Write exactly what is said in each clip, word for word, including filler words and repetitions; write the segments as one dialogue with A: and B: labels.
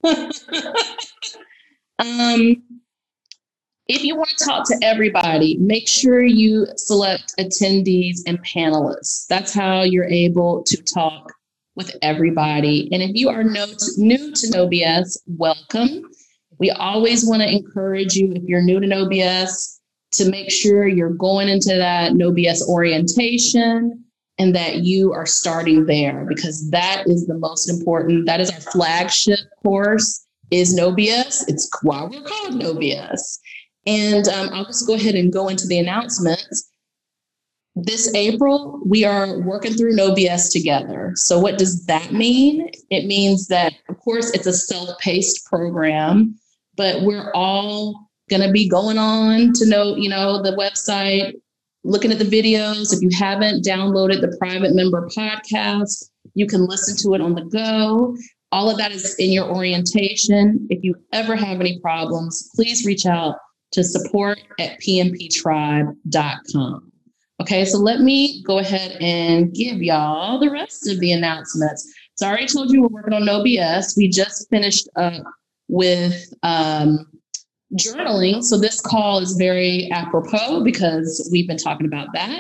A: um, if you want to talk to everybody, make sure you select attendees and panelists. That's how you're able to talk with everybody. And if you are no to, new to No B S, welcome. We always want to encourage you, if you're new to No B S, to make sure you're going into that No B S orientation and that you are starting there, because that is the most important. That is our flagship course, is No B S. It's why we're called No B S. And um, I'll just go ahead and go into the announcements. This April, we are working through No B S together. So what does that mean? It means that, of course, it's a self-paced program, but we're all going to be going on to know, you know, the website, looking at the videos. If you haven't downloaded the Private Member Podcast, you can listen to it on the go. All of that is in your orientation. If you ever have any problems, please reach out to support at p m p tribe dot com. Okay, so let me go ahead and give y'all the rest of the announcements. So I already told you we're working on No B S. We just finished up with um, journaling. So this call is very apropos because we've been talking about that.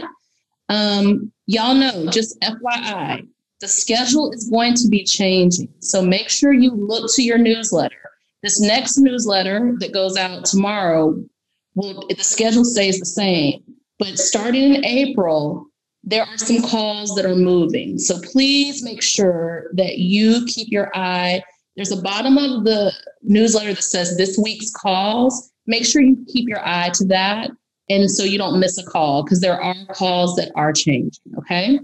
A: Um, y'all know, just F Y I, the schedule is going to be changing. So make sure you look to your newsletter. This next newsletter that goes out tomorrow, will, the schedule stays the same. But starting in April, there are some calls that are moving. So please make sure that you keep your eye. There's a bottom of the newsletter that says this week's calls. Make sure you keep your eye to that. And so you don't miss a call, because there are calls that are changing, okay?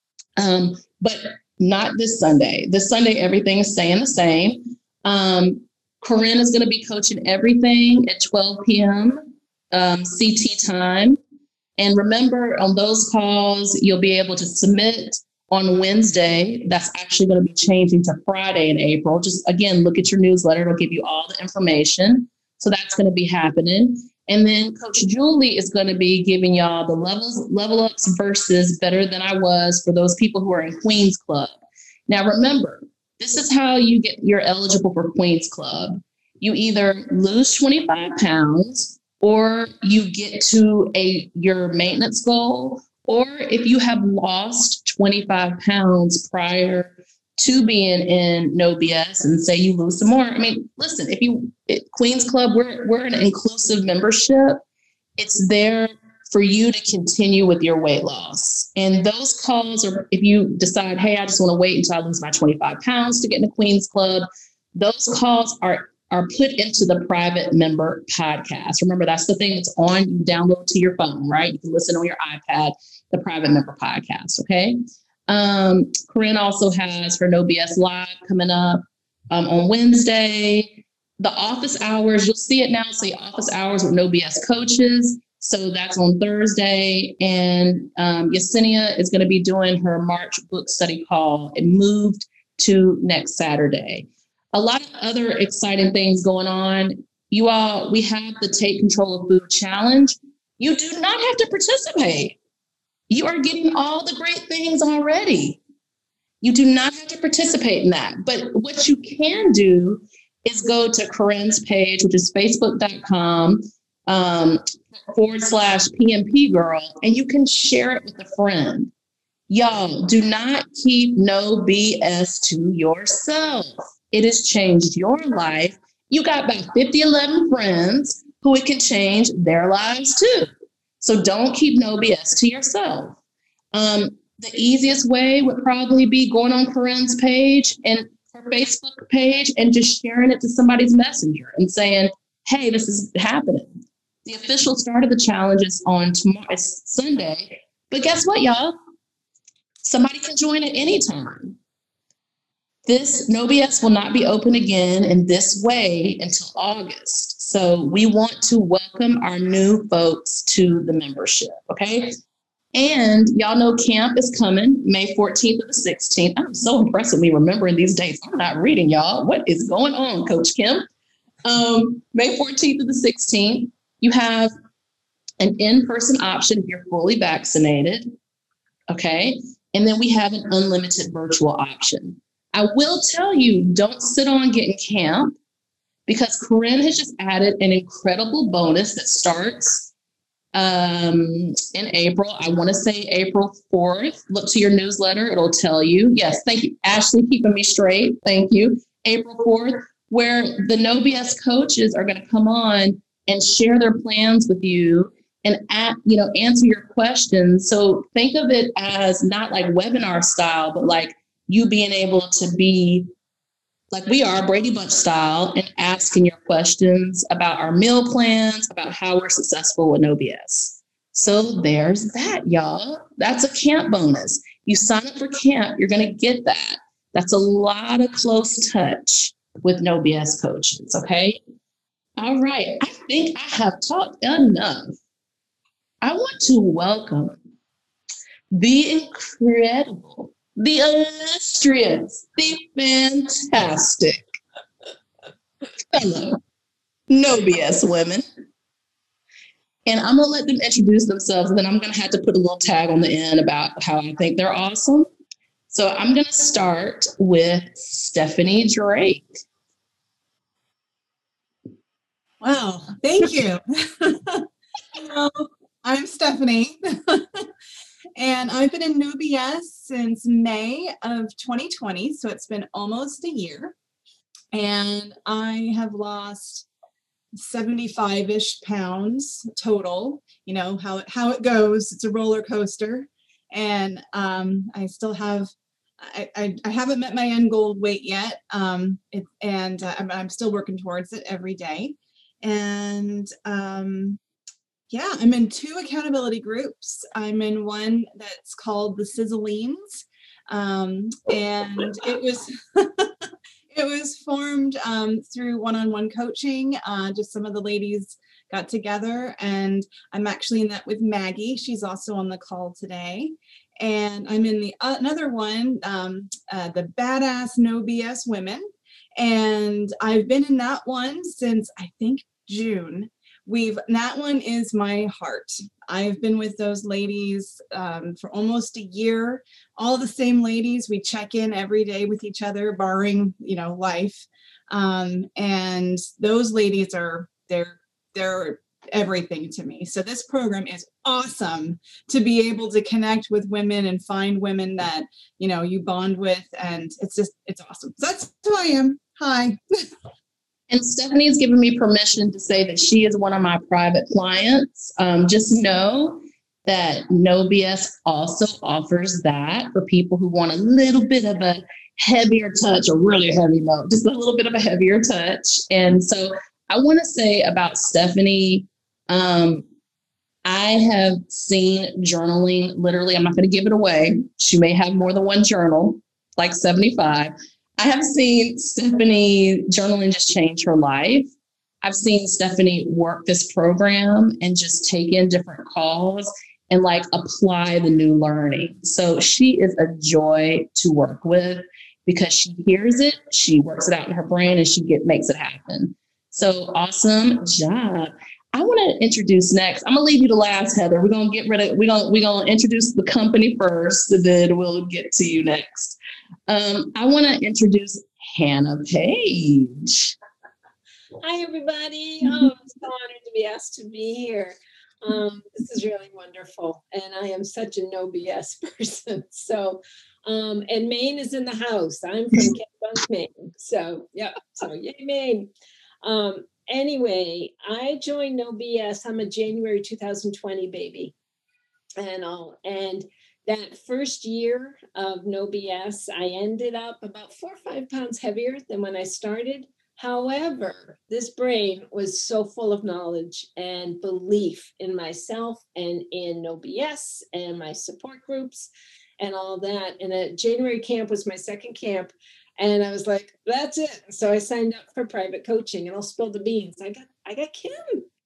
A: Um, but not this Sunday. This Sunday, everything is staying the same. Um, Corinne is going to be coaching everything at twelve p.m. Um, C T time. And remember, on those calls, you'll be able to submit on Wednesday. That's actually going to be changing to Friday in April. Just, again, look at your newsletter. It'll give you all the information. So that's going to be happening. And then Coach Julie is going to be giving y'all the levels, level ups versus Better Than I Was for those people who are in Queen's Club. Now, remember, this is how you get, you're eligible for Queen's Club. You either lose twenty-five pounds, or you get to a your maintenance goal, or if you have lost twenty-five pounds prior to being in No B S and say you lose some more. I mean, listen, if you, it, Queen's Club, we're, we're an inclusive membership. It's there for you to continue with your weight loss. And those calls are, if you decide, hey, I just want to wait until I lose my twenty-five pounds to get in the Queen's Club, those calls are are put into the Private Member Podcast. Remember, that's the thing that's on, you download to your phone, right? You can listen on your iPad, the Private Member Podcast, okay? Um, Corinne also has her No B S Live coming up um, on Wednesday. The office hours, you'll see it now, say office hours with No B S coaches. So that's on Thursday. And um, Yesenia is going to be doing her March book study call. It moved to next Saturday. A lot of other exciting things going on. You all, we have the Take Control of Food Challenge. You do not have to participate. You are getting all the great things already. You do not have to participate in that. But what you can do is go to Corinne's page, which is facebook.com um, forward slash PMP girl, and you can share it with a friend. Y'all, do not keep No B S to yourself. It has changed your life. You got about fifty, eleven friends who it can change their lives too. So don't keep No B S to yourself. Um, the easiest way would probably be going on Corinne's page and her Facebook page and just sharing it to somebody's messenger and saying, hey, this is happening. The official start of the challenge is on tomorrow, it's Sunday. But guess what, y'all? Somebody can join at any time. This No B S will not be open again in this way until August. So we want to welcome our new folks to the membership, okay? And y'all know camp is coming May fourteenth to the sixteenth. I'm so impressed with me remembering these dates. I'm not reading, y'all. What is going on, Coach Kim? Um, May fourteenth to the sixteenth, you have an in-person option if you're fully vaccinated, okay? And then we have an unlimited virtual option. I will tell you, don't sit on getting camp because Corinne has just added an incredible bonus that starts um, in April. I want to say April fourth. Look to your newsletter. It'll tell you. Yes, thank you. Ashley, keeping me straight. Thank you. April fourth, where the No B S coaches are going to come on and share their plans with you and at, you know, answer your questions. So think of it as not like webinar style, but like you being able to be like we are, Brady Bunch style, and asking your questions about our meal plans, about how we're successful with No B S. So there's that, y'all. That's a camp bonus. You sign up for camp, you're going to get that. That's a lot of close touch with No B S coaches, okay? All right. I think I have talked enough. I want to welcome the incredible, the illustrious, the fantastic fellow No B S women. And I'm going to let them introduce themselves, and then I'm going to have to put a little tag on the end about how I think they're awesome. So I'm going to start with Stephanie Drake.
B: Wow, thank you. Well, I'm Stephanie, and I've been in No B S since May of twenty twenty, so it's been almost a year. And I have lost seventy-five-ish pounds total. You know how it, how it goes. It's a roller coaster, and um, I still have. I, I, I haven't met my end goal weight yet, um, it, and uh, I'm, I'm still working towards it every day. And um, yeah, I'm in two accountability groups. I'm in one that's called the Sizzlines, um, and it was it was formed um, through one-on-one coaching. Uh, just some of the ladies got together, and I'm actually in that with Maggie. She's also on the call today. And I'm in the uh, another one, um, uh, the Badass No B S Women, and I've been in that one since I think June. We've that one is my heart. I've been with those ladies um, for almost a year. All the same ladies. We check in every day with each other, barring you know life. Um, and those ladies are they're they're everything to me. So this program is awesome to be able to connect with women and find women that you know you bond with, and it's just it's awesome. So that's who I am. Hi.
A: And Stephanie's given me permission to say that she is one of my private clients. Um, just know that No B S also offers that for people who want a little bit of a heavier touch, a really heavy note, just a little bit of a heavier touch. And so I want to say about Stephanie, um, I have seen journaling, literally, I'm not going to give it away. She may have more than one journal, like seventy-five. I have seen Stephanie journaling just change her life. I've seen Stephanie work this program and just take in different calls and like apply the new learning. So she is a joy to work with because she hears it, she works it out in her brain, and she get makes it happen. So awesome job. I want to introduce next. I'm gonna leave you to last, Heather. We're gonna get rid of. We're gonna we're gonna introduce the company first, and then we'll get to you next. Um, I want to introduce Hannah Page.
C: Hi, everybody. Oh, I'm so honored to be asked to be here. Um, this is really wonderful, and I am such a no B S person. So, um, and Maine is in the house. I'm from Kennebunk, Maine. So, yeah. So, yay, Maine. Um, Anyway, I joined No B S. I'm a January two thousand twenty baby, and all. And that first year of No B S, I ended up about four or five pounds heavier than when I started. However, this brain was so full of knowledge and belief in myself and in No B S and my support groups and all that. And a January camp was my second camp. And I was like, that's it. So I signed up for private coaching, and I'll spill the beans. I got, I got Kim.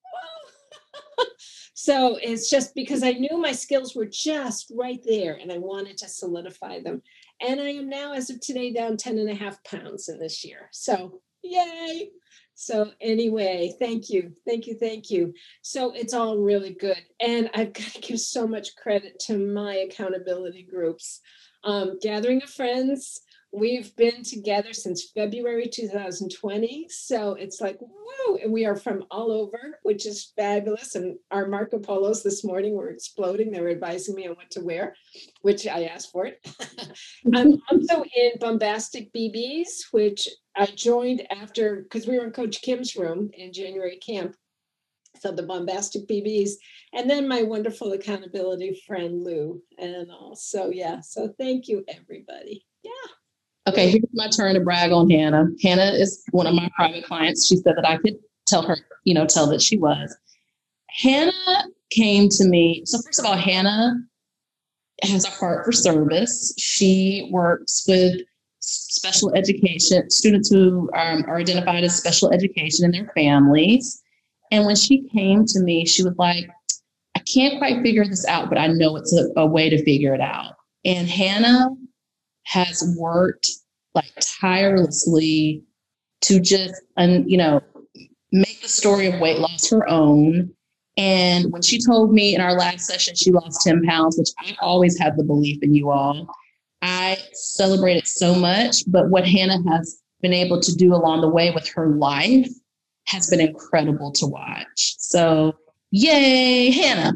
C: Wow. So it's just because I knew my skills were just right there, and I wanted to solidify them. And I am now, as of today, down ten and a half pounds in this year. So yay. So anyway, thank you. Thank you. Thank you. So it's all really good. And I've got to give so much credit to my accountability groups. Um, Gathering of Friends We've been together since February two thousand twenty. So it's like, whoa, and we are from all over, which is fabulous. And our Marco Polos this morning were exploding. They were advising me on what to wear, which I asked for it. I'm also in Bombastic B Bs, which I joined after, because we were in Coach Kim's room in January camp. So the Bombastic B Bs, and then my wonderful accountability friend Lou, and all. So yeah, so thank you everybody. Yeah.
A: Okay, here's my turn to brag on Hannah. Hannah is one of my private clients. She said that I could tell her, you know, tell that she was. Hannah came to me. So first of all, Hannah has a heart for service. She works with special education, students who um, are identified as special education and their families. And when she came to me, she was like, I can't quite figure this out, but I know it's a, a way to figure it out. And Hannah has worked like tirelessly to just, um, you know, make the story of weight loss her own. And when she told me in our last session, she lost ten pounds, which I always had the belief in you all, I celebrated so much. But what Hannah has been able to do along the way with her life has been incredible to watch. So yay, Hannah.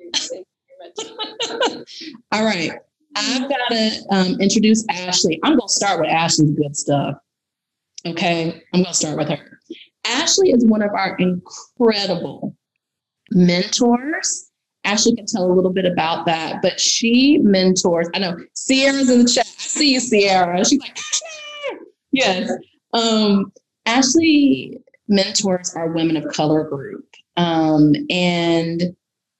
A: All right. I've got to um, introduce Ashley. I'm going to start with Ashley's good stuff. Okay. I'm going to start with her. Ashley is one of our incredible mentors. Ashley can tell a little bit about that, but she mentors. I know Sierra's in the chat. I see you, Sierra. She's like, Ashley. Yes. Um, Ashley mentors our Women of Color group. Um, and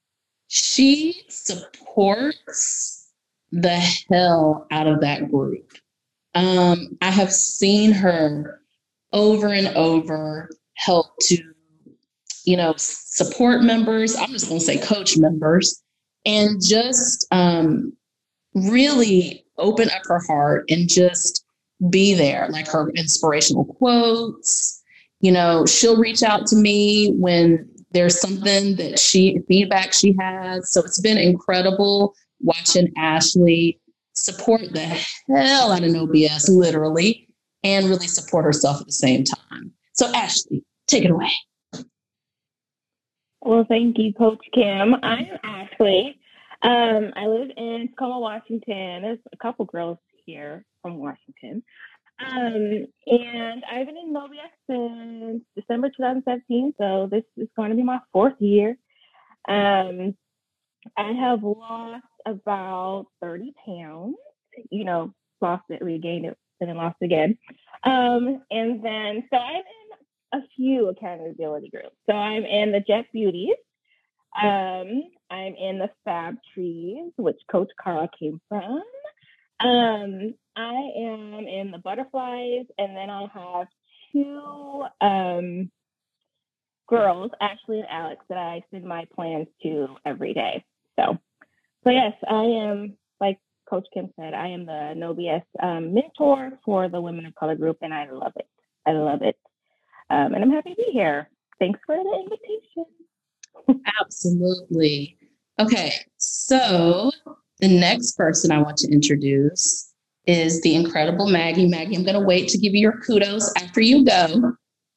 A: she supports the hell out of that group. Um, I have seen her over and over help to, you know, support members. I'm just going to say coach members, and just um, really open up her heart and just be there, like her inspirational quotes. You know, she'll reach out to me when there's something that she, feedback she has. So it's been incredible watching Ashley support the hell out of No B S, literally, and really support herself at the same time. So Ashley, take it away.
D: Well, thank you, Coach Kim. I'm Ashley. Um, I live in Tacoma, Washington. There's a couple girls here from Washington. Um, and I've been in No B S since December twenty seventeen, so this is going to be my fourth year. Um, I have lost about thirty pounds, you know, lost it, regained it, and then lost again. Um, and then, so I'm in a few accountability groups. So I'm in the Jet Beauties. Um, I'm in the Fab Trees, which Coach Carl came from. Um, I am in the Butterflies, and then I have two um, girls, Ashley and Alex, that I send my plans to every day. So, so yes, I am, like Coach Kim said, I am the No B S um, mentor for the Women of Color group, and I love it. I love it. Um, and I'm happy to be here. Thanks for the invitation.
A: Absolutely. Okay, so the next person I want to introduce is the incredible Maggie. Maggie, I'm going to wait to give you your kudos after you go.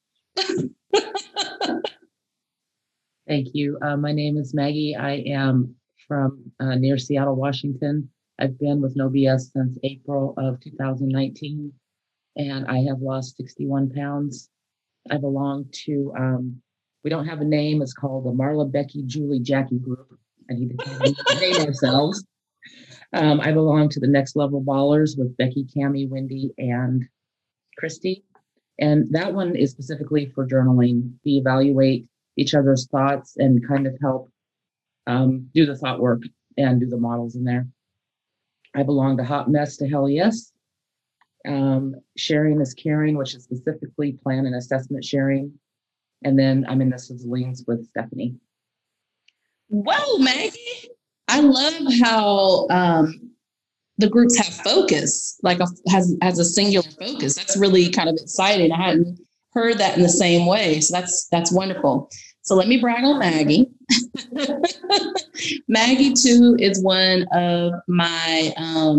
E: Thank you. Uh, my name is Maggie. I am from uh, near Seattle, Washington. I've been with No B S since April of two thousand nineteen, and I have lost sixty-one pounds. I belong to, um, we don't have a name. It's called the Marla, Becky, Julie, Jackie group. I need to name ourselves. Um, I belong to the Next Level Ballers with Becky, Cammie, Wendy, and Christy. And that one is specifically for journaling. We evaluate each other's thoughts and kind of help um, do the thought work and do the models in there. I belong to Hot Mess to Hell Yes. Um, sharing is Caring, which is specifically plan and assessment sharing. And then I'm in the Sizzlings with Stephanie.
A: Whoa, Maggie. I love how um, the groups have focus, like a, has, has a singular focus. That's really kind of exciting. I hadn't heard that in the same way. So that's, that's wonderful. So let me brag on Maggie. Maggie too is one of my um,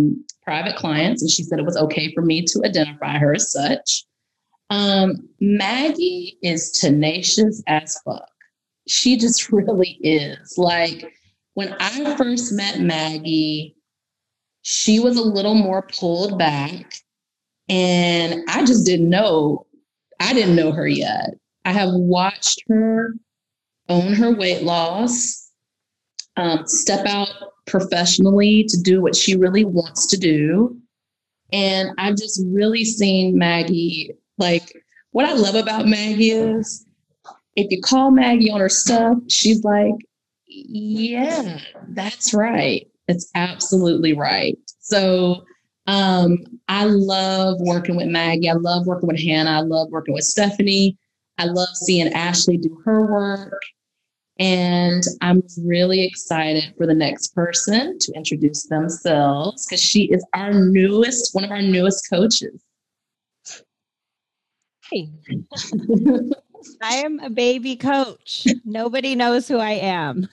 A: private clients, and she said it was okay for me to identify her as such. Um, Maggie is tenacious as fuck. She just really is. Like, when I first met Maggie, she was a little more pulled back, and I just didn't know. I didn't know her yet. I have watched her own her weight loss, um, step out professionally to do what she really wants to do. And I've just really seen Maggie, like, what I love about Maggie is if you call Maggie on her stuff, she's like, yeah, that's right. It's absolutely right. So um, I love working with Maggie. I love working with Hannah. I love working with Stephanie. I love seeing Ashley do her work. And I'm really excited for the next person to introduce themselves because she is our newest, one of our newest coaches.
F: Hey. I am a baby coach. Nobody knows who I am.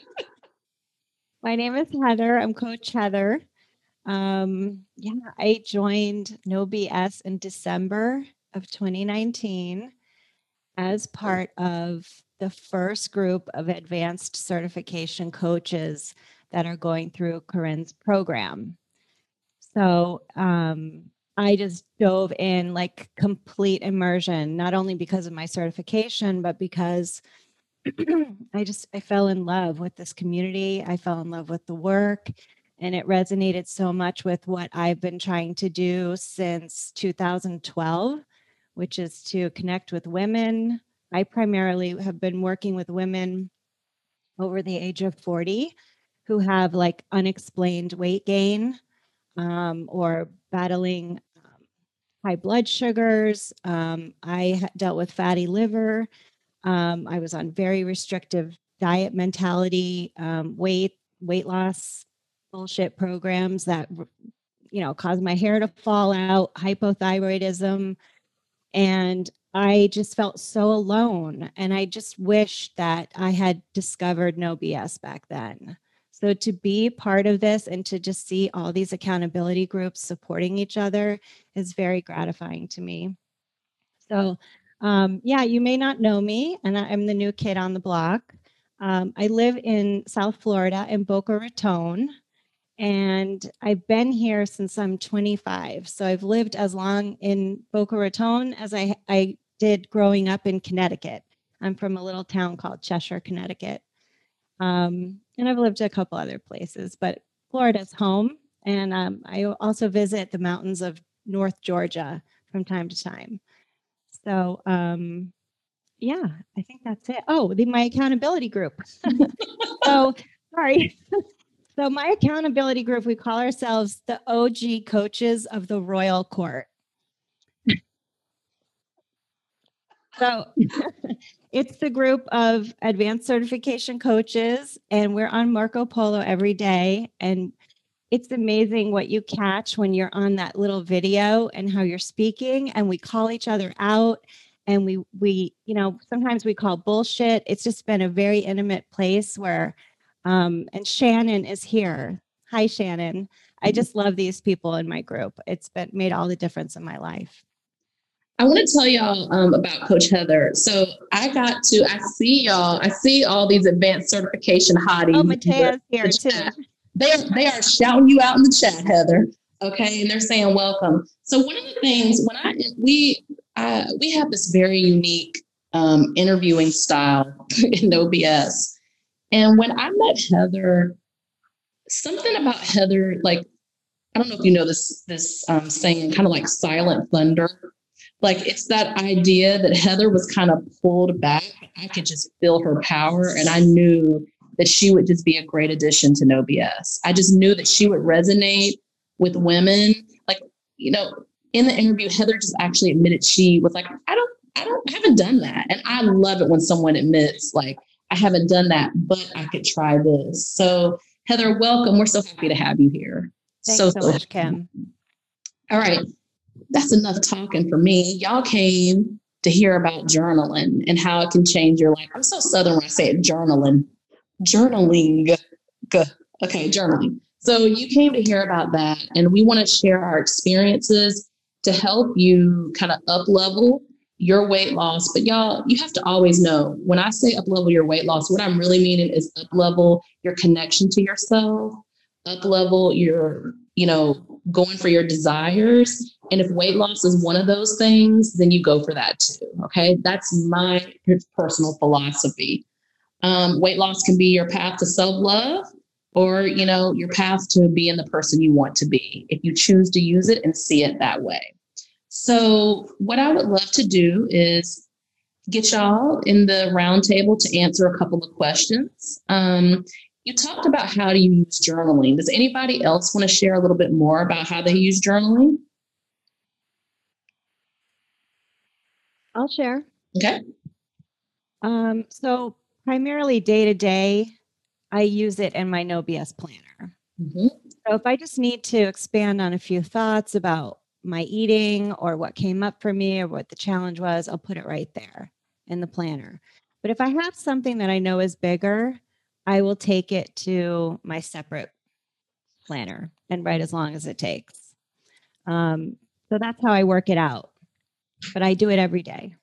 F: My name is Heather. I'm Coach Heather. Um, yeah, I joined No B S in December of twenty nineteen as part of the first group of advanced certification coaches that are going through Corinne's program. So um, I just dove in like complete immersion, not only because of my certification, but because I just, I fell in love with this community. I fell in love with the work, and it resonated so much with what I've been trying to do since two thousand twelve, which is to connect with women. I primarily have been working with women over the age of forty who have like unexplained weight gain um, or battling um, high blood sugars. Um, I ha- dealt with fatty liver. Um, I was on very restrictive diet mentality, um, weight, weight loss bullshit programs that, you know, caused my hair to fall out, hypothyroidism. And I just felt so alone. And I just wish that I had discovered No B S back then. So to be part of this and to just see all these accountability groups supporting each other is very gratifying to me. So um, yeah, you may not know me, and I'm the new kid on the block. Um, I live in South Florida in Boca Raton. And I've been here since I'm twenty-five. So I've lived as long in Boca Raton as I, I did growing up in Connecticut. I'm from a little town called Cheshire, Connecticut. Um, and I've lived a couple other places, but Florida's home. And um, I also visit the mountains of North Georgia from time to time. So um, yeah, I think that's it. Oh, the, my accountability group. So sorry. So my accountability group, we call ourselves the O G coaches of the Royal Court. So it's the group of advanced certification coaches, and we're on Marco Polo every day. And it's amazing what you catch when you're on that little video and how you're speaking, and we call each other out. And we, we, you know, sometimes we call bullshit. It's just been a very intimate place where Um, and Shannon is here. Hi, Shannon. I just love these people in my group. It's been made all the difference in my life.
A: I want to tell y'all um, about Coach Heather. So I got to, I see y'all, I see all these advanced certification hotties.
F: Oh, Matea's here too.
A: They are, they are shouting you out in the chat, Heather. Okay. And they're saying welcome. So one of the things when I, we, uh, we have this very unique um, interviewing style in No B S. And when I met Heather, something about Heather, like, I don't know if you know this, this um, saying, kind of like silent thunder. Like, it's that idea that Heather was kind of pulled back. I could just feel her power. And I knew that she would just be a great addition to No B S. I just knew that she would resonate with women. Like, you know, in the interview, Heather just actually admitted she was like, I don't, I don't, I haven't done that. And I love it when someone admits, like, I haven't done that, but I could try this. So Heather, welcome. We're so happy to have you here.
F: Thanks
A: so,
F: so, so much, Kim.
A: All right. That's enough talking for me. Y'all came to hear about journaling and how it can change your life. I'm so Southern when I say it, journaling. Journaling. Okay, journaling. So you came to hear about that, and we want to share our experiences to help you kind of up level your weight loss. But y'all, you have to always know when I say up level your weight loss, what I'm really meaning is up level your connection to yourself, up level your, you know, going for your desires. And if weight loss is one of those things, then you go for that too. Okay. That's my personal philosophy. Um, weight loss can be your path to self-love, or, you know, your path to being the person you want to be, if you choose to use it and see it that way. So what I would love to do is get y'all in the round table to answer a couple of questions. Um, you talked about how do you use journaling. Does anybody else want to share a little bit more about how they use journaling?
F: I'll share.
A: Okay.
F: Um, so primarily day to day, I use it in my No B S planner.
A: Mm-hmm.
F: So if I just need to expand on a few thoughts about my eating or what came up for me or what the challenge was, I'll put it right there in the planner. But if I have something that I know is bigger, I will take it to my separate planner and write as long as it takes. Um, so that's how I work it out. But I do it every day.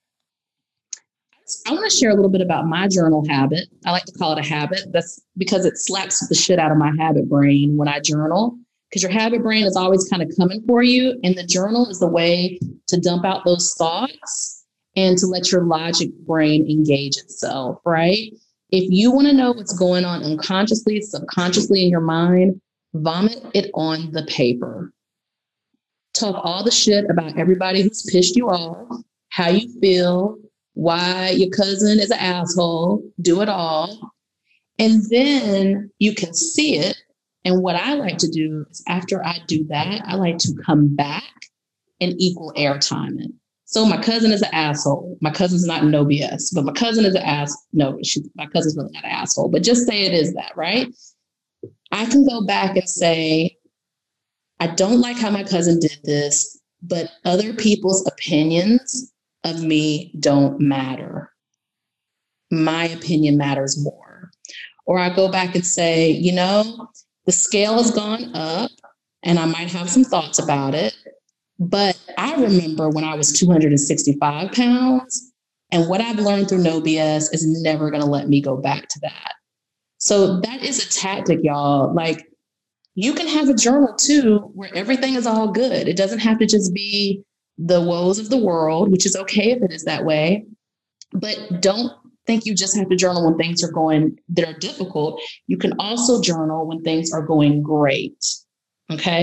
A: I want to share a little bit about my journal habit. I like to call it a habit. That's because it slaps the shit out of my habit brain when I journal, because your habit brain is always kind of coming for you. And the journal is the way to dump out those thoughts and to let your logic brain engage itself, right? If you want to know what's going on unconsciously, subconsciously in your mind, vomit it on the paper. Talk all the shit about everybody who's pissed you off, how you feel, why your cousin is an asshole, do it all. And then you can see it. And what I like to do is after I do that, I like to come back and equal airtime it. So my cousin is an asshole. My cousin's not no B S, but my cousin is an ass. No, she, my cousin's really not an asshole, but just say it is that, right? I can go back and say, I don't like how my cousin did this, but other people's opinions of me don't matter. My opinion matters more. Or I go back and say, you know, the scale has gone up and I might have some thoughts about it, but I remember when I was two hundred sixty-five pounds, and what I've learned through No B S is never going to let me go back to that. So that is a tactic, y'all. Like, you can have a journal too where everything is all good. It doesn't have to just be the woes of the world, which is okay if it is that way. But don't think you just have to journal when things are going that are difficult. You can also journal when things are going great. Okay.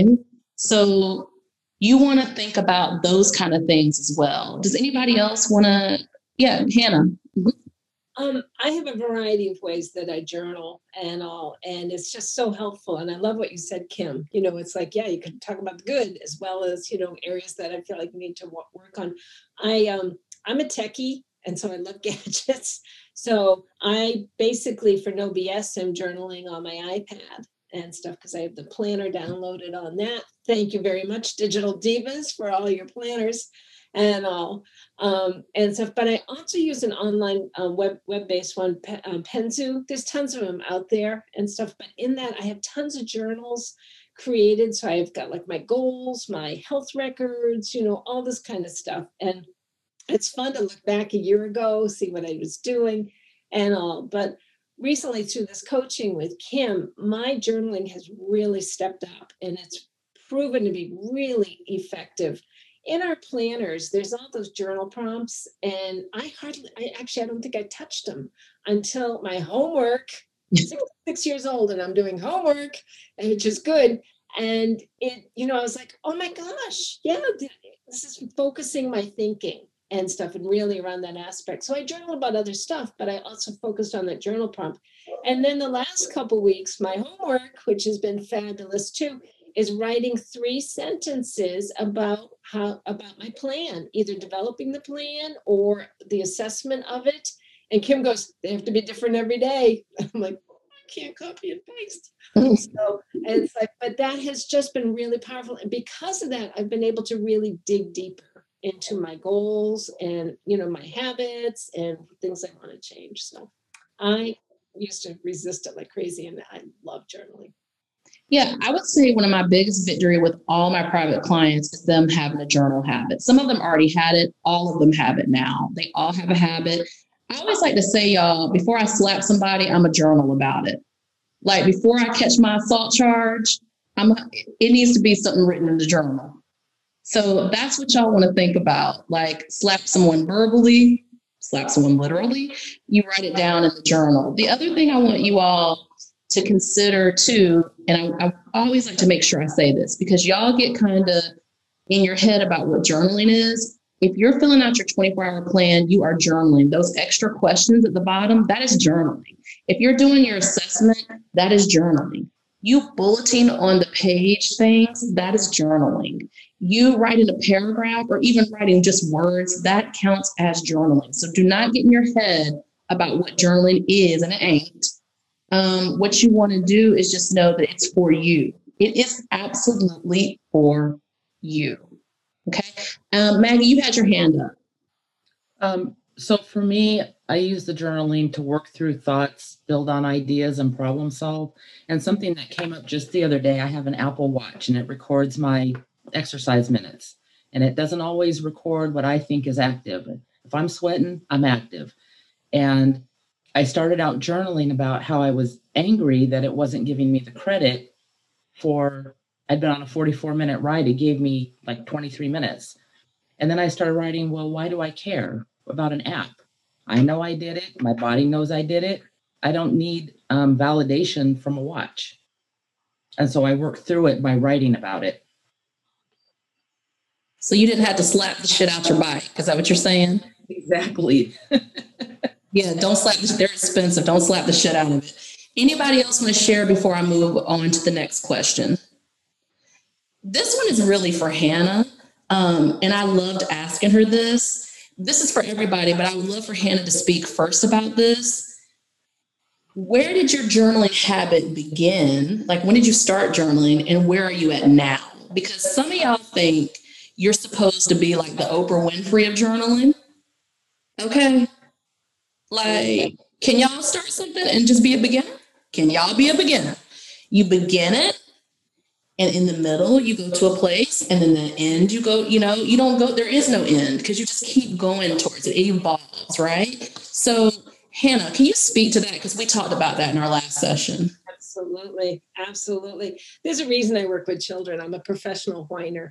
A: So you want to think about those kind of things as well. Does anybody else want to? Yeah, Hannah. Mm-hmm.
C: Um, I have a variety of ways that I journal and all, and it's just so helpful. And I love what you said, Kim. You know, it's like, yeah, you can talk about the good as well as, you know, areas that I feel like we need to work on. I, um, I'm a techie, and so I love gadgets. So I basically, for No B S, am journaling on my iPad and stuff because I have the planner downloaded on that. Thank you very much, Digital Divas, for all your planners and all um, and stuff. But I also use an online um, web web-based one, um, Penzu. There's tons of them out there and stuff. But in that, I have tons of journals created. So I've got like my goals, my health records, you know, all this kind of stuff. And it's fun to look back a year ago, see what I was doing and all. But recently, through this coaching with Kim, my journaling has really stepped up, and it's proven to be really effective. In our planners, there's all those journal prompts, and I hardly, I actually, I don't think I touched them until my homework. six, six years old, and I'm doing homework, which is good. And it, you know, I was like, oh my gosh, yeah, this is focusing my thinking and stuff, and really around that aspect. So I journal about other stuff, but I also focused on that journal prompt. And then the last couple weeks, my homework, which has been fabulous too, is writing three sentences about how about my plan, either developing the plan or the assessment of it. And Kim goes, they have to be different every day. I'm like, I can't copy and paste. So it's like, but that has just been really powerful. And because of that, I've been able to really dig deeper into my goals and, you know, my habits and things I want to change. So I used to resist it like crazy, and I love journaling.
A: Yeah, I would say one of my biggest victory with all my private clients is them having a journal habit. Some of them already had it. All of them have it now. They all have a habit. I always like to say, y'all, before I slap somebody, I'm a journal about it. Like before I catch my assault charge, I'm. It needs to be something written in the journal. So that's what y'all want to think about. Like slap someone verbally, slap someone literally. You write it down in the journal. The other thing I want you all to consider too, and I, I always like to make sure I say this because y'all get kind of in your head about what journaling is. If you're filling out your twenty-four hour plan, you are journaling. Those extra questions at the bottom, that is journaling. If you're doing your assessment, that is journaling. You bulleting on the page things, that is journaling. You writing a paragraph or even writing just words, that counts as journaling. So do not get in your head about what journaling is, and it ain't. Um, what you want to do is just know that it's for you. It is absolutely for you. Okay. Um, Maggie, you had your hand up.
E: Um, so for me, I use the journaling to work through thoughts, build on ideas, and problem solve. And something that came up just the other day, I have an Apple Watch and it records my exercise minutes. And it doesn't always record what I think is active. If I'm sweating, I'm active. And I started out journaling about how I was angry that it wasn't giving me the credit for, I'd been on a forty-four minute ride. It gave me like twenty-three minutes. And then I started writing, well, why do I care about an app? I know I did it. My body knows I did it. I don't need um, validation from a watch. And so I worked through it by writing about it.
A: So you didn't have to slap the shit out your bike. Is that what you're saying?
E: Exactly.
A: Yeah, don't slap the, they're expensive. Don't slap the shit out of it. Anybody else want to share before I move on to the next question? This one is really for Hannah. Um, and I loved asking her this. This is for everybody, but I would love for Hannah to speak first about this. Where did your journaling habit begin? Like, when did you start journaling and where are you at now? Because some of y'all think you're supposed to be like the Oprah Winfrey of journaling. Okay. Like, can y'all start something and just be a beginner? Can y'all be a beginner? You begin it. And in the middle, you go to a place, and then the end, you go, you know, you don't go, there is no end because you just keep going towards it. It evolves, right? So, Hannah, can you speak to that? Because we talked about that in our last session.
C: Absolutely. Absolutely. There's a reason I work with children. I'm a professional whiner.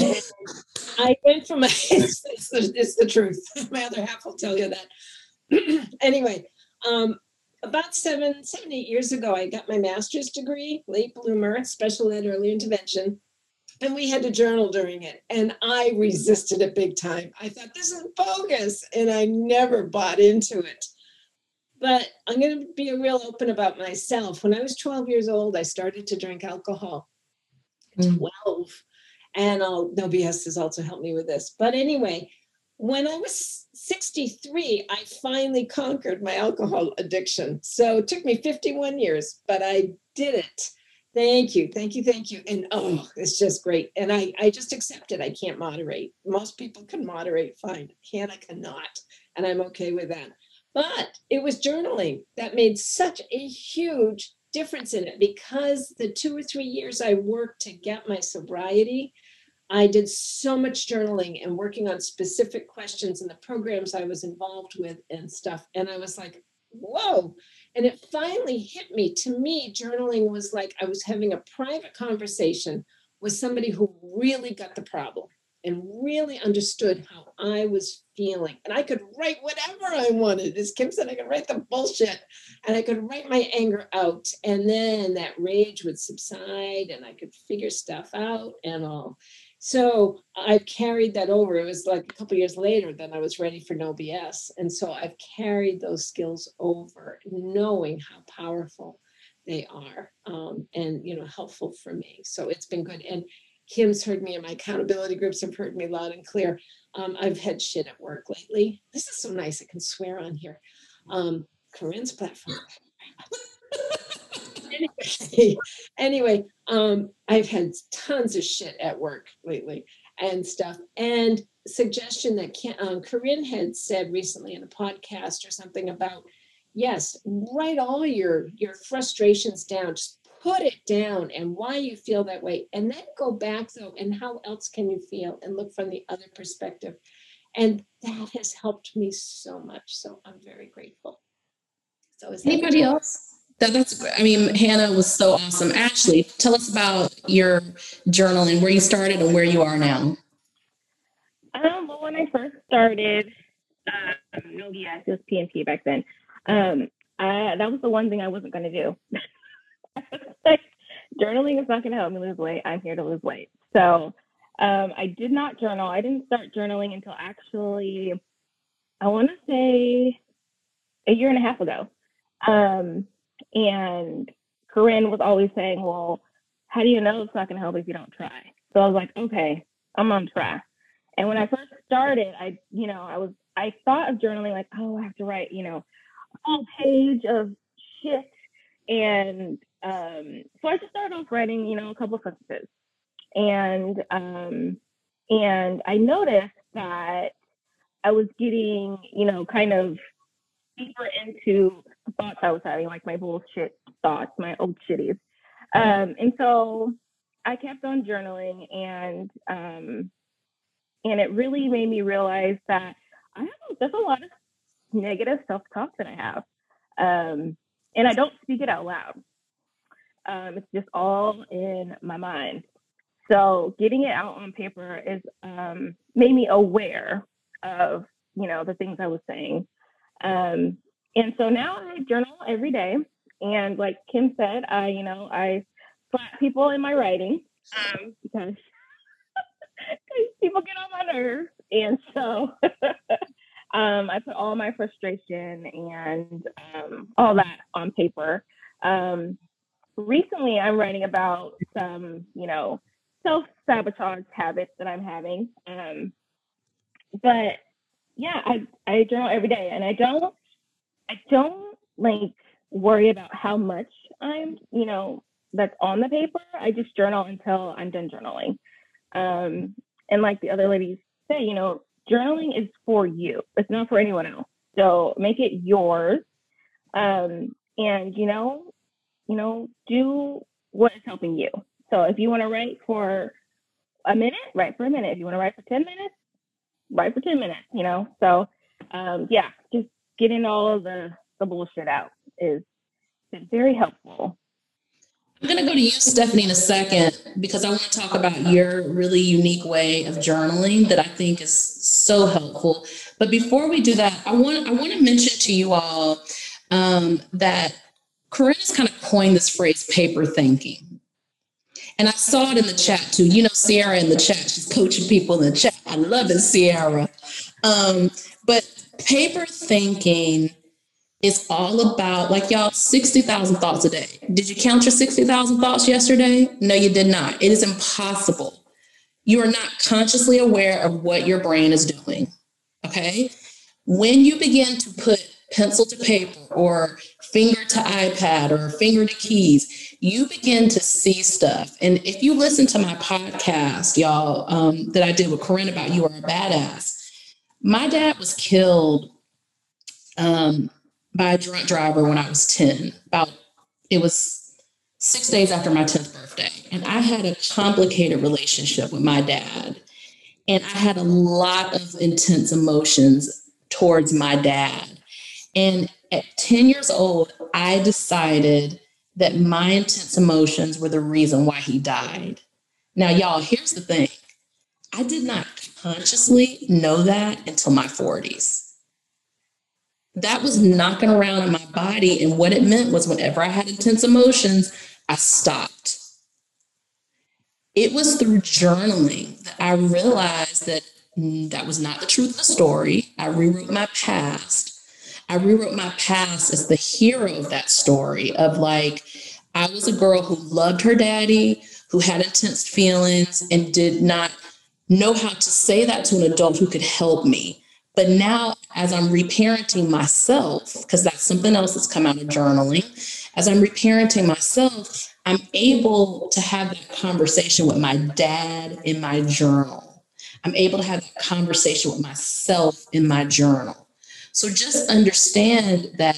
C: I went from a, it's, it's, the, it's the truth. My other half will tell you that. Anyway, um, about seven, seven, eight years ago, I got my master's degree, late bloomer, special ed, early intervention, and we had to journal during it. And I resisted it big time. I thought, this is bogus, and I never bought into it. But I'm going to be real open about myself. When I was twelve years old, I started to drink alcohol. Mm. twelve. And I'll, No B S has also helped me with this. But anyway, when I was sixty-three, I finally conquered my alcohol addiction. So it took me fifty-one years, but I did it. Thank you, thank you, thank you. And oh, it's just great. And I, I just accept it. I can't moderate. Most people can moderate fine. Hannah cannot. And I'm okay with that. But it was journaling that made such a huge difference in it, because the two or three years I worked to get my sobriety, I did so much journaling and working on specific questions in the programs I was involved with and stuff. And I was like, whoa. And it finally hit me. To me, journaling was like I was having a private conversation with somebody who really got the problem and really understood how I was feeling. And I could write whatever I wanted. As Kim said, I could write the bullshit and I could write my anger out. And then that rage would subside and I could figure stuff out and all. So I carried that over. It was like a couple of years later, then I was ready for No B S. And so I've carried those skills over, knowing how powerful they are, um, and, you know, helpful for me. So it's been good. And Kim's heard me, and my accountability groups have heard me loud and clear. Um, I've had shit at work lately. This is so nice. I can swear on here. Um, Corinne's platform. anyway, anyway um, I've had tons of shit at work lately and stuff. And suggestion that um, Corinne had said recently in a podcast or something about, yes, write all your, your frustrations down. Just put it down and why you feel that way. And then go back though, and how else can you feel, and look from the other perspective. And that has helped me so much. So I'm very grateful. So is that-
A: Anybody else? That, that's, I mean, Hannah was so awesome. Ashley, tell us about your journaling, where you started and where you are now.
D: Um, well, when I first started, um, no, yes, it was P and P back then. Um, I, that was the one thing I wasn't going to do. Like, journaling is not going to help me lose weight. I'm here to lose weight. So um, I did not journal. I didn't start journaling until actually, I want to say a year and a half ago. Um, and Corinne was always saying, well, how do you know it's not going to help if you don't try? So I was like, okay, I'm going to try. And when I first started, I, you know, I was, I thought of journaling like, oh, I have to write, you know, a whole page of shit. And um, so I just started off writing, you know, a couple of sentences. And, um, and I noticed that I was getting, you know, kind of deeper into the thoughts I was having, like my bullshit thoughts, my old shitties. Um, and so I kept on journaling, and um, and it really made me realize that I have there's a lot of negative self-talk that I have, um, and I don't speak it out loud. Um, it's just all in my mind. So getting it out on paper is um, made me aware of, you know, the things I was saying. Um, and so now I journal every day. And like Kim said, I, you know, I slap people in my writing um, because people get on my nerves. And so um, I put all my frustration and um, all that on paper. Um, recently, I'm writing about some, you know, self-sabotage habits that I'm having. Um, but yeah, I, I journal every day, and I don't, I don't like worry about how much I'm, you know, that's on the paper. I just journal until I'm done journaling. Um, and like the other ladies say, you know, journaling is for you. It's not for anyone else. So make it yours. Um, and, you know, you know, do what is helping you. So if you want to write for a minute, write for a minute. If you want to write for ten minutes, write for ten minutes, you know? So, um, yeah, just getting all of the, the bullshit out is been very helpful.
A: I'm going to go to you, Stephanie, in a second, because I want to talk about your really unique way of journaling that I think is so helpful. But before we do that, I want, I want to mention to you all um, that Corinne has kind of coined this phrase, paper thinking. And I saw it in the chat too. You know, Sierra in the chat, she's coaching people in the chat. I love it, Sierra. Um, but paper thinking is all about, like y'all, sixty thousand thoughts a day. Did you count your sixty thousand thoughts yesterday? No, you did not. It is impossible. You are not consciously aware of what your brain is doing, okay? When you begin to put pencil to paper or finger to iPad or finger to keys, you begin to see stuff. And if you listen to my podcast, y'all, um, that I did with Corinne about You Are a Badass, my dad was killed um, by a drunk driver when I was ten. About, it was six days after my tenth birthday. And I had a complicated relationship with my dad. And I had a lot of intense emotions towards my dad. And at ten years old, I decided that my intense emotions were the reason why he died. Now, y'all, here's the thing. I did not consciously know that until my forties. That was knocking around in my body. And what it meant was whenever I had intense emotions, I stopped. It was through journaling that I realized that that was not the truth of the story. I rewrote my past. I rewrote my past as the hero of that story of like, I was a girl who loved her daddy, who had intense feelings and did not know how to say that to an adult who could help me. But now as I'm reparenting myself, because that's something else that's come out of journaling, as I'm reparenting myself, I'm able to have that conversation with my dad in my journal. I'm able to have that conversation with myself in my journal. So just understand that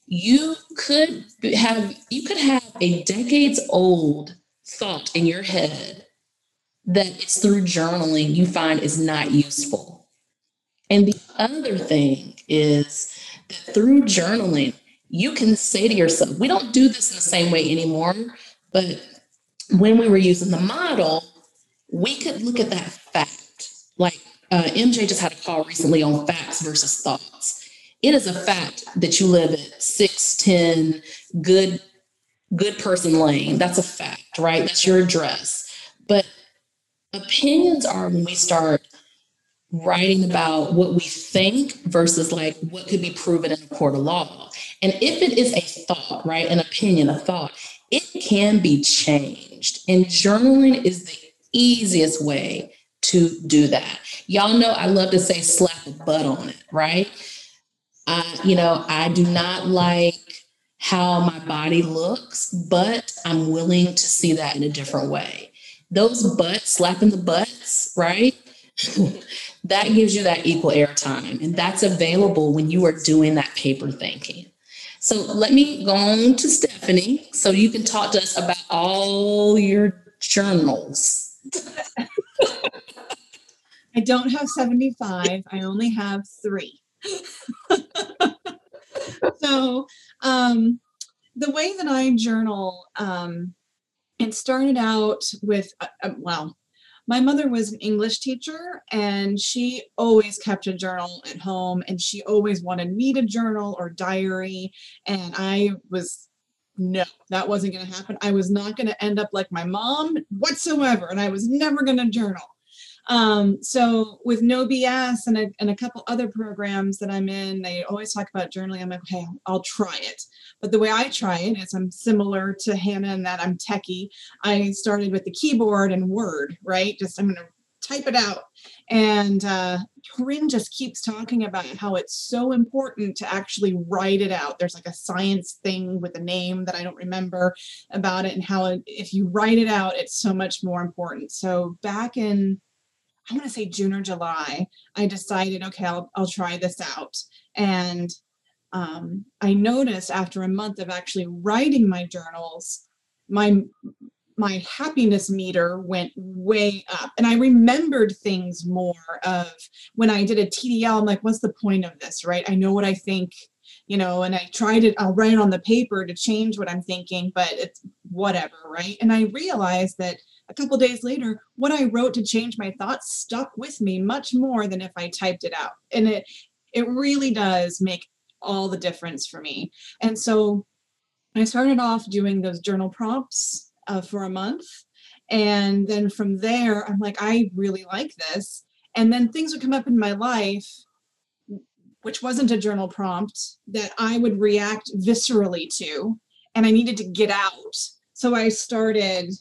A: you could have you could have a decades old thought in your head that it's through journaling you find is not useful. And the other thing is that through journaling, you can say to yourself, we don't do this in the same way anymore, but when we were using the model, we could look at that fact. Like uh, M J just had a call recently on facts versus thoughts. It is a fact that you live at six ten good, good person lane. That's a fact, right? That's your address. But opinions are when we start writing about what we think versus like what could be proven in a court of law. And if it is a thought, right, an opinion, a thought, it can be changed. And journaling is the easiest way to do that. Y'all know I love to say slap a butt on it, right? I, you know, I do not like how my body looks, but I'm willing to see that in a different way. Those butts, slapping the butts, right? That gives you that equal airtime. And that's available when you are doing that paper thinking. So let me go on to Stephanie so you can talk to us about all your journals.
B: I don't have seventy-five. I only have three. So um, the way that I journal, um, it started out with, uh, uh, well, my mother was an English teacher and she always kept a journal at home and she always wanted me to journal or diary. And I was, no, that wasn't going to happen. I was not going to end up like my mom whatsoever. And I was never going to journal. Um, so with No B S and a, and a couple other programs that I'm in, they always talk about journaling. I'm like, okay, I'll try it. But the way I try it is I'm similar to Hannah in that I'm techie. I started with the keyboard and Word, right? Just I'm going to type it out. And uh, Corinne just keeps talking about how it's so important to actually write it out. There's like a science thing with a name that I don't remember about it and how it, if you write it out, it's so much more important. So back in I want to say June or July, I decided, okay, I'll, I'll try this out. And um, I noticed after a month of actually writing my journals, my my happiness meter went way up. And I remembered things more of when I did a T D L, I'm like, what's the point of this, right? I know what I think, you know, and I tried it, I'll write it on the paper to change what I'm thinking, but it's whatever, right? And I realized that a couple of days later, what I wrote to change my thoughts stuck with me much more than if I typed it out. And it it really does make all the difference for me. And so I started off doing those journal prompts uh, for a month. And then from there, I'm like, I really like this. And then things would come up in my life, which wasn't a journal prompt, that I would react viscerally to, and I needed to get out. So I started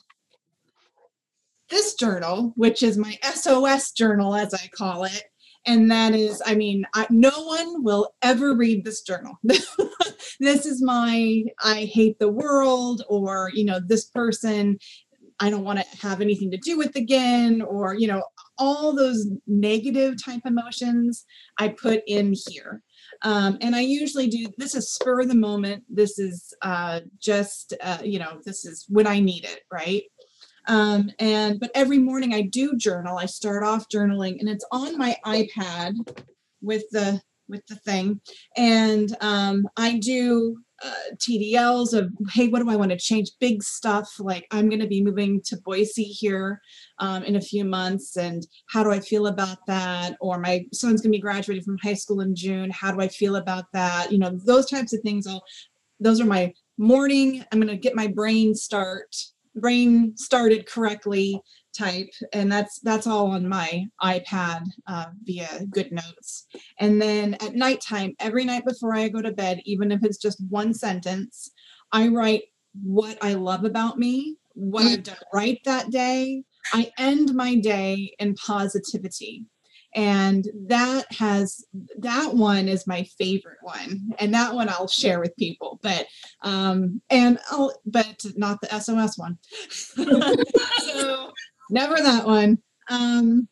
B: this journal, which is my S O S journal, as I call it. And that is, I mean, I, no one will ever read this journal. This is my, I hate the world, or, you know, this person, I don't want to have anything to do with again, or, you know, all those negative type emotions I put in here. Um, and I usually do, this is spur of the moment. This is uh, just, uh, you know, this is when I need it, right? Um, and, but every morning I do journal. I start off journaling and it's on my iPad with the, with the thing. And um, I do uh, T D Ls of, hey, what do I want to change? Big stuff. Like I'm going to be moving to Boise here um, in a few months. And how do I feel about that? Or my son's going to be graduating from high school in June. How do I feel about that? You know, those types of things. I'll, those are my morning. I'm going to get my brain start brain started correctly type, and that's that's all on my iPad uh, via GoodNotes. And then at nighttime, every night before I go to bed, even if it's just one sentence, I write what I love about me, what I've done right that day. I end my day in positivity. And that has, that one is my favorite one. And that one I'll share with people, but, um, and I'll, but not the S O S one. So never that one. Um,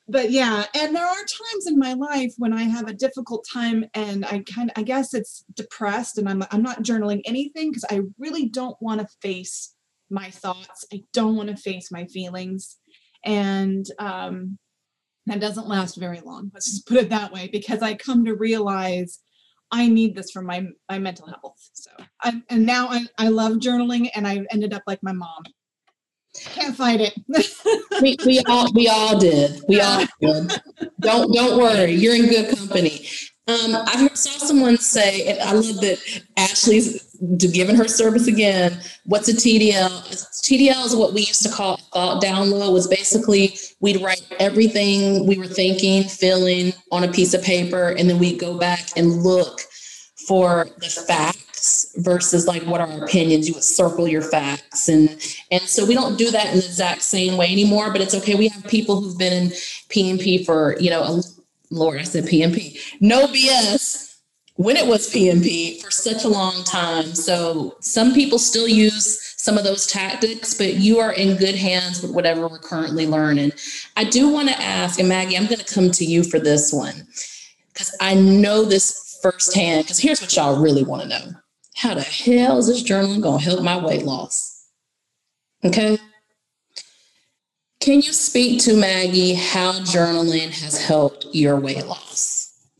B: but yeah, and there are times in my life when I have a difficult time and I kind of, I guess it's depressed and I'm, I'm not journaling anything because I really don't want to face my thoughts. I don't want to face my feelings. And um, that doesn't last very long. Let's just put it that way, because I come to realize I need this for my, my mental health. So, I, and now I, I love journaling and I've ended up like my mom. Can't fight it.
A: We, we all we all did. We all did. Don't don't worry. You're in good company. Um, I heard- saw someone say, and I love that Ashley's giving her service again. What's a T D L? T D L is what we used to call a thought download. Was basically we'd write everything we were thinking, feeling on a piece of paper, and then we'd go back and look for the facts versus like what are our opinions. You would circle your facts, and and so we don't do that in the exact same way anymore. But it's okay. We have people who've been in P N P for, you know, a, Lord, I said P N P, no B S, when it was P N P for such a long time. So some people still use some of those tactics, but you are in good hands with whatever we're currently learning. I do want to ask, and Maggie, I'm going to come to you for this one, because I know this firsthand, because here's what y'all really want to know. How the hell is this journaling going to help my weight loss? Okay. Can you speak to, Maggie, how journaling has helped your weight loss?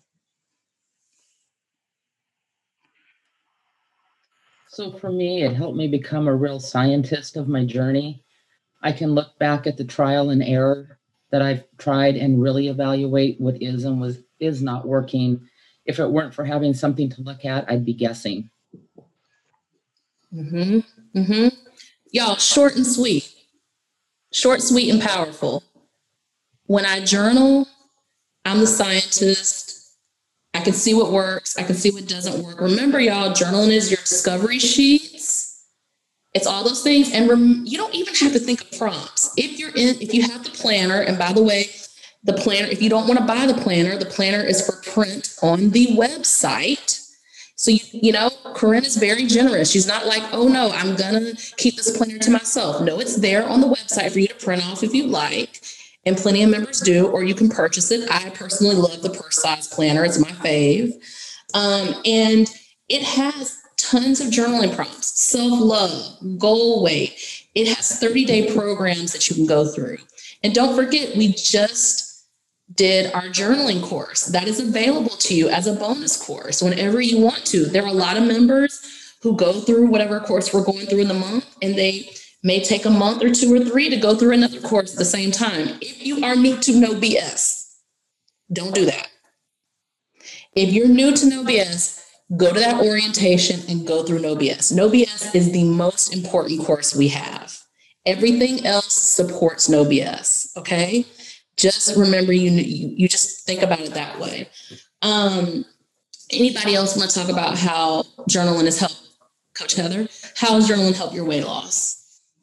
E: So for me, it helped me become a real scientist of my journey. I can look back at the trial and error that I've tried and really evaluate what is and was is not working. If it weren't for having something to look at, I'd be guessing.
A: Mm-hmm. Mm-hmm. Y'all, short and sweet. Short, sweet, and powerful. When I journal, I'm the scientist. I can see what works. I can see what doesn't work. Remember, y'all, journaling is your discovery sheets. It's all those things. And rem- you don't even have to think of prompts. If you're in, if you have the planner, and by the way, the planner, if you don't want to buy the planner, the planner is for print on the website. So, you, you know, Corinne is very generous. She's not like, oh no, I'm going to keep this planner to myself. No, it's there on the website for you to print off if you like. And plenty of members do, or you can purchase it. I personally love the purse size planner. It's my fave. Um, and it has tons of journaling prompts, self-love, goal weight. It has thirty-day programs that you can go through. And don't forget, we just did our journaling course. That is available to you as a bonus course whenever you want to. There are a lot of members who go through whatever course we're going through in the month, and they may take a month or two or three to go through another course at the same time. If you are new to No B S, don't do that. If you're new to No B S, go to that orientation and go through No B S. No B S is the most important course we have. Everything else supports No B S, okay? Just remember, you you, you just think about it that way. Um, anybody else want to talk about how journaling has helped? Coach Heather, how has journaling helped your weight loss?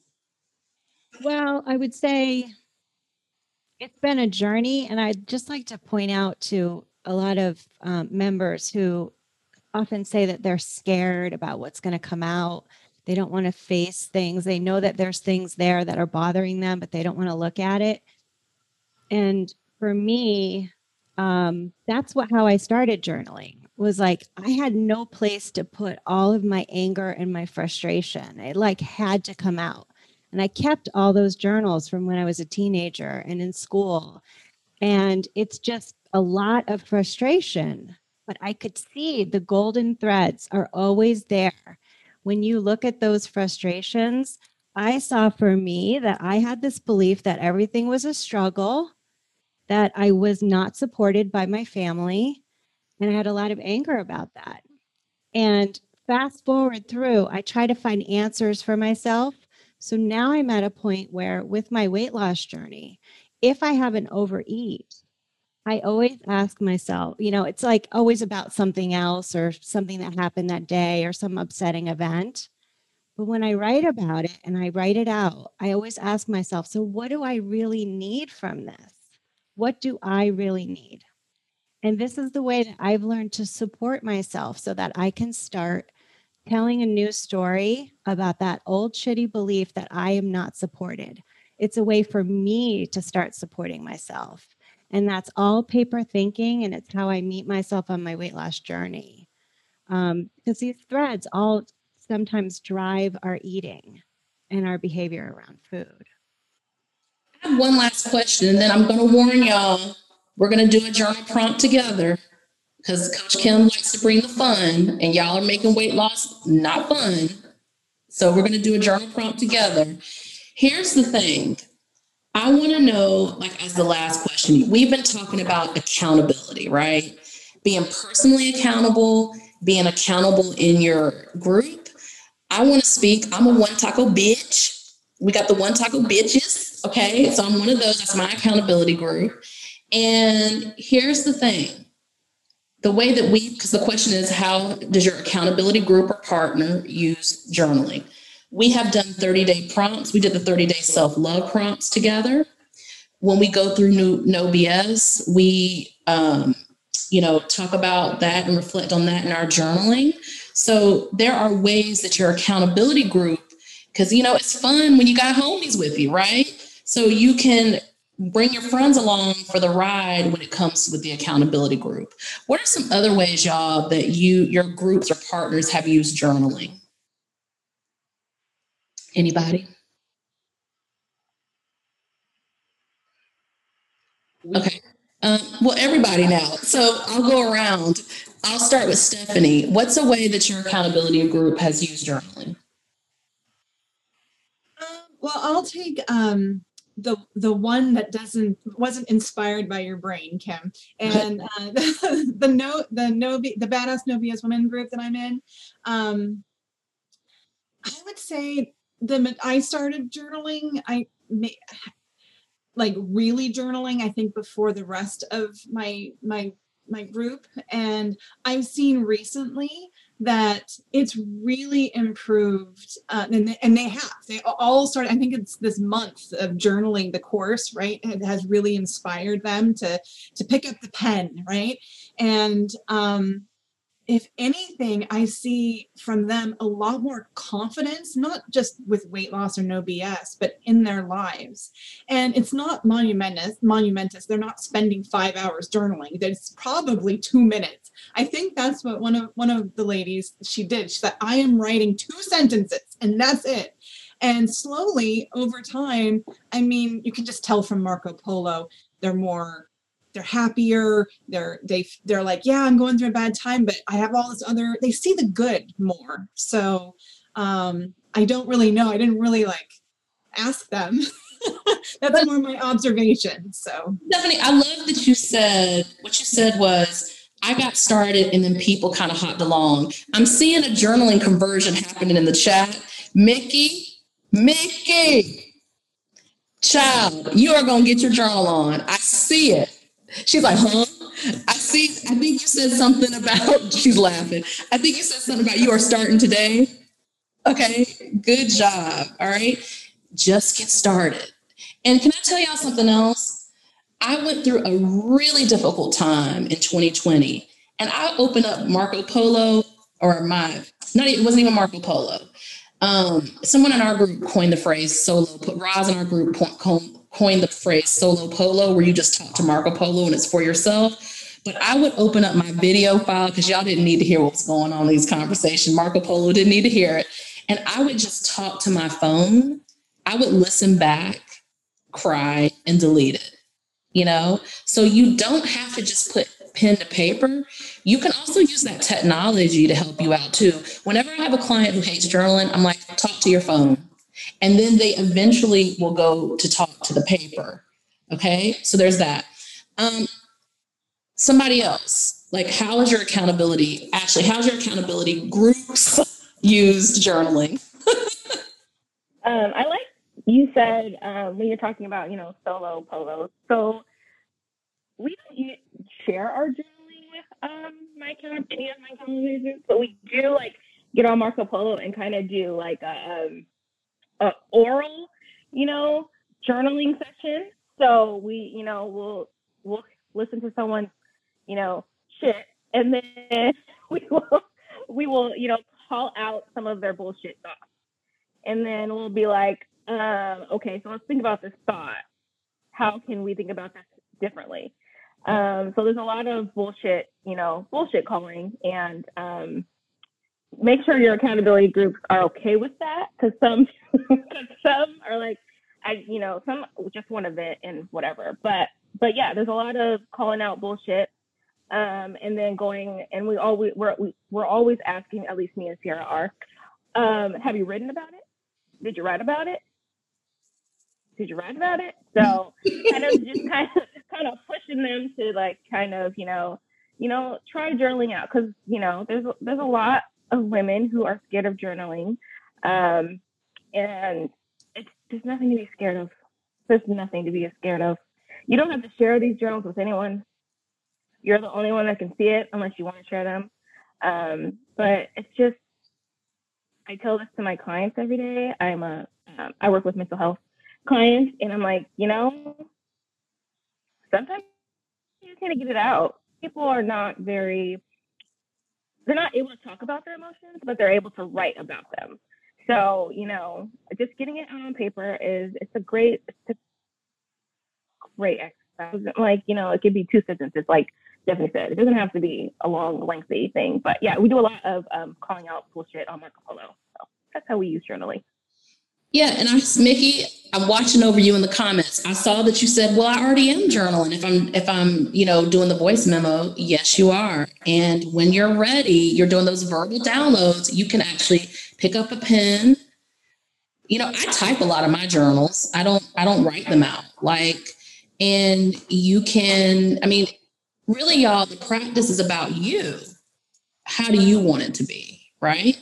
F: Well, I would say it's been a journey, and I'd just like to point out to a lot of um, members who often say that they're scared about what's going to come out. They don't want to face things. They know that there's things there that are bothering them, but they don't want to look at it. And for me, um, that's what how I started journaling. Was like I had no place to put all of my anger and my frustration. It like had to come out. And I kept all those journals from when I was a teenager and in school. And it's just a lot of frustration. But I could see the golden threads are always there. When you look at those frustrations, I saw for me that I had this belief that everything was a struggle, that I was not supported by my family. And I had a lot of anger about that. And fast forward through, I try to find answers for myself. So now I'm at a point where, with my weight loss journey, if I have an overeat, I always ask myself, you know, it's like always about something else or something that happened that day or some upsetting event. But when I write about it and I write it out, I always ask myself, so what do I really need from this? What do I really need? And this is the way that I've learned to support myself so that I can start telling a new story about that old shitty belief that I am not supported. It's a way for me to start supporting myself. And that's all paper thinking. And it's how I meet myself on my weight loss journey. Um, because these threads all sometimes drive our eating and our behavior around food.
A: I have one last question, and then I'm going to warn y'all, we're going to do a journal prompt together because Coach Kim likes to bring the fun, and y'all are making weight loss not fun. So we're going to do a journal prompt together. Here's the thing. I want to know, like, as the last question, we've been talking about accountability, right? Being personally accountable, being accountable in your group. I want to speak. I'm a one taco bitch. We got the one taco bitches. Okay. So I'm one of those. That's my accountability group. And here's the thing. The way that we, because the question is, how does your accountability group or partner use journaling? We have done thirty-day prompts. We did the thirty-day self-love prompts together. When we go through new, No B S, we, um, you know, talk about that and reflect on that in our journaling. So there are ways that your accountability group, because, you know, it's fun when you got homies with you, right? So you can bring your friends along for the ride when it comes with the accountability group. What are some other ways, y'all, that you, your groups or partners have used journaling? Anybody? Okay. Um, well, everybody now. So I'll go around. I'll start with Stephanie. What's a way that your accountability group has used journaling?
B: Um, well, I'll take um, the the one that doesn't wasn't inspired by your brain, Kim, and uh, the, the no the no the badass no B S women group that I'm in. Um, I would say the I started journaling. I like really journaling. I think before the rest of my my my group, and I've seen recently that it's really improved, uh, and, they, and they have. They all started, I think it's this month of journaling, the course, right? It has really inspired them to, to pick up the pen, right? And um, if anything, I see from them a lot more confidence, not just with weight loss or no B S, but in their lives. And it's not monumentous, monumentous. They're not spending five hours journaling. It's probably two minutes. I think that's what one of one of the ladies, she did. She said, I am writing two sentences and that's it. And slowly over time, I mean, you can just tell from Marco Polo, they're more they're happier. They're, they, they're like, yeah, I'm going through a bad time, but I have all this other, they see the good more. So um, I don't really know. I didn't really like ask them. That's more my observation. So
A: Stephanie, I love that you said, what you said was, I got started and then people kind of hopped along. I'm seeing a journaling conversion happening in the chat. Mickey, Mickey, child, you are going to get your journal on. I see it. She's like, huh? I see, I think you said something about, she's laughing. I think you said something about you are starting today. Okay, good job. All right, just get started. And can I tell y'all something else? I went through a really difficult time in twenty twenty, and I opened up Marco Polo, or my, not even, it wasn't even Marco Polo. Um, someone in our group coined the phrase solo, Roz in our group coined the phrase solo polo, where you just talk to Marco Polo and it's for yourself. But I would open up my video file because y'all didn't need to hear what was going on in these conversations. Marco Polo didn't need to hear it. And I would just talk to my phone. I would listen back, cry, and delete it. You know, so you don't have to just put pen to paper. You can also use that technology to help you out too. Whenever I have a client who hates journaling, I'm like, talk to your phone. And then they eventually will go to talk to the paper. Okay, so there's that. Um, somebody else, like, how is your accountability, actually, how's your accountability groups used journaling?
D: um, I like you said um, when you're talking about, you know, solo polos. So we don't share our journaling with um, my account, any of my accountability groups, but we do like get on Marco Polo and kind of do like a, um, a oral, you know, journaling session. So we, you know, we'll we'll listen to someone's, you know, shit, and then we will we will, you know, call out some of their bullshit thoughts, and then we'll be like, um, okay, so let's think about this thought. How can we think about this differently. Um, so there's a lot of bullshit, you know, bullshit calling, and um, make sure your accountability groups are okay with that, because some, cause some are like, I, you know, some just want to vent and whatever. But, but yeah, there's a lot of calling out bullshit, um, and then going, and we always we're we, we're always asking, at least me and Sierra are, um, have you written about it? Did you write about it? Did you write about it? So kind of just kind of kind of pushing them to like kind of, you know, you know, try journaling out, because, you know, there's there's a lot of women who are scared of journaling, um, and it's there's nothing to be scared of. There's nothing to be scared of. You don't have to share these journals with anyone. You're the only one that can see it, unless you want to share them. Um, but it's just, I tell this to my clients every day. I'm a um, I work with mental health clients, and I'm like, you know, sometimes you just need to get it out. People are not very, they're not able to talk about their emotions, but they're able to write about them. So, you know, just getting it out on paper is, it's a great, it's a great exercise. Like, you know, it could be two sentences, like Stephanie said. It doesn't have to be a long, lengthy thing. But yeah, we do a lot of um, calling out bullshit on Marco Polo. So that's how we use journaling.
A: Yeah, and I, Mickey, I'm watching over you in the comments. I saw that you said, "Well, I already am journaling. If I'm, if I'm, you know, doing the voice memo." Yes, you are. And when you're ready, you're doing those verbal downloads. You can actually pick up a pen. You know, I type a lot of my journals. I don't, I don't write them out. Like, and you can. I mean, really, y'all, the practice is about you. How do you want it to be, right?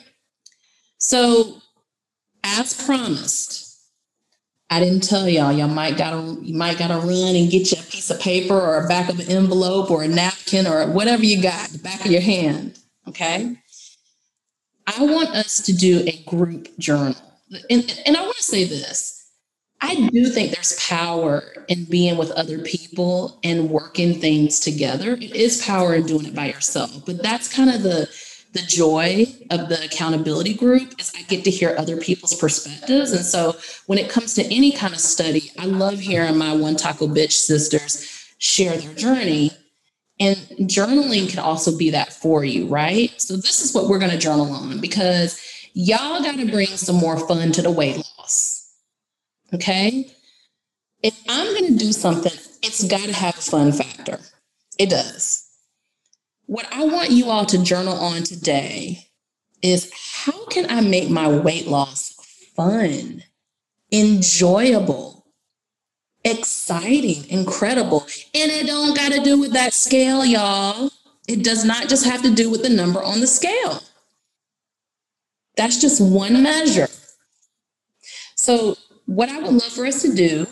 A: So, as promised, I didn't tell y'all. Y'all might gotta you might gotta run and get you a piece of paper or a back of an envelope or a napkin or whatever you got, the back of your hand. Okay. I want us to do a group journal. And, and I want to say this. I do think there's power in being with other people and working things together. It is power in doing it by yourself, but that's kind of the the joy of the accountability group is I get to hear other people's perspectives. And so when it comes to any kind of study, I love hearing my One Taco Bitch sisters share their journey. And journaling can also be that for you, right? So this is what we're going to journal on, because y'all got to bring some more fun to the weight loss. Okay? If I'm going to do something, it's got to have a fun factor. It does. What I want you all to journal on today is, how can I make my weight loss fun, enjoyable, exciting, incredible? And it don't got to do with that scale, y'all. It does not just have to do with the number on the scale. That's just one measure. So what I would love for us to do